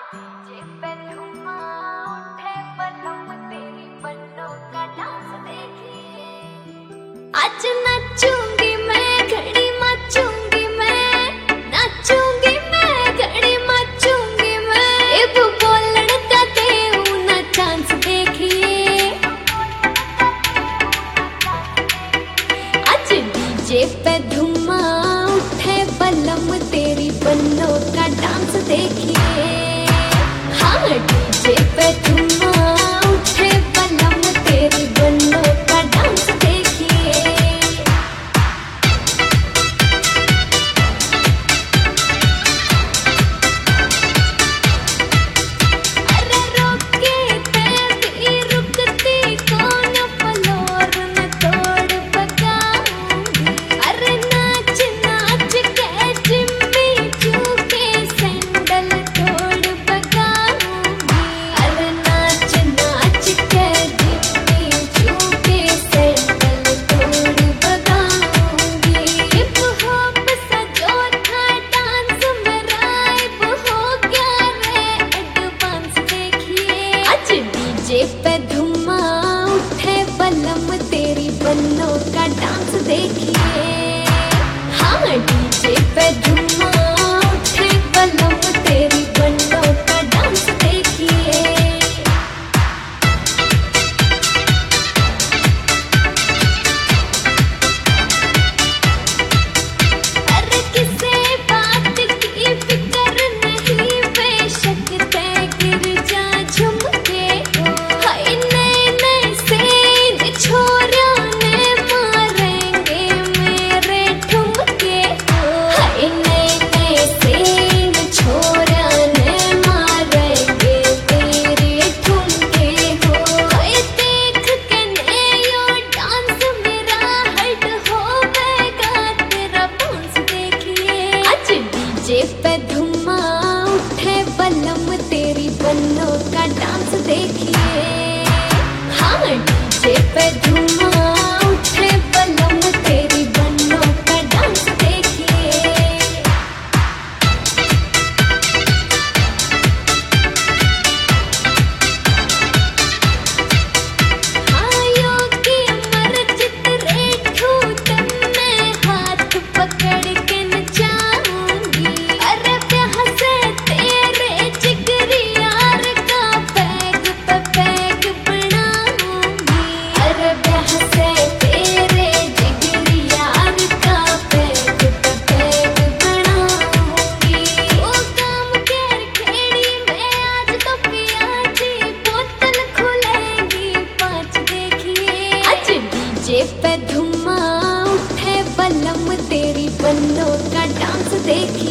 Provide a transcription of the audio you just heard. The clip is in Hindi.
डीजे पे धुआं उठे बलम तेरी बन्नों का डांस देखिए। आज नाचूंगी मैं घड़ी मचूंगी मैं, नाचूंगी मैं घड़ी मचूंगी मैं, अब बोलण का देऊ ना चांस देखिए। आज डीजे पे धुआं उठे बलम तेरी बन्नों का डांस देखिए। हाँ डीजे पे धुआं उठे बलम तेरी बन्नों का डांस देखिए। अरे रोके तेरी रुकती कौन फ्लोर में तोड़ पकाऊंगी। अरे नाच नाच के जिम्मी चूके सैंडल तोड़ पकाऊंगी। अरे नाच नाच के जिम्मी चूके सैंडल तोड़ पकाऊंगी। हिप हॉप सा जो था डांस मेरा अब हो गया रे एडवांस देखिए। आज डीजे पे धुआं उठे बलम तेरी बन्नों का डांस देखिए। हाँ डीजे पे धुआं उठे बलम तेरी बन्नों का डांस देखिए। अरे किसे बात की फिक्र नहीं बेशक तय गिर जा झुमके हो। हाय नए नए से छोरा ने मारेंगे मेरे ठुमके हो। हाय नए नए से छोरा ने मारेंगे तेरे ठुमके हो। हाय देख के नयो डांस मेरा हट होवेगा तेरा बांस देखिए। आज डीजे पे धुआं उठे बलम तेरी बन्नों का डांस देखिए। हाँ डीजे पे धुआं उठे बलम तेरी बन्नों का डांस देखिए। आयो की मर्जित रेठू तन्ने हाथ पकड़ के नचाऊंगी। अरे ब्याह से तेरे जिगरी यार का पैग पे पैग बनाऊंगी। अरे ब्याह से तेरे जिगरी यार का पैग पे पैग बनाऊंगी। वो काम केर खेड़ी में आज तो पियाजी बोतल खुलेगी 5 देखिए। आज डीजे पे धुआं उठे बलम तेरी बन्नों का डांस देखिए।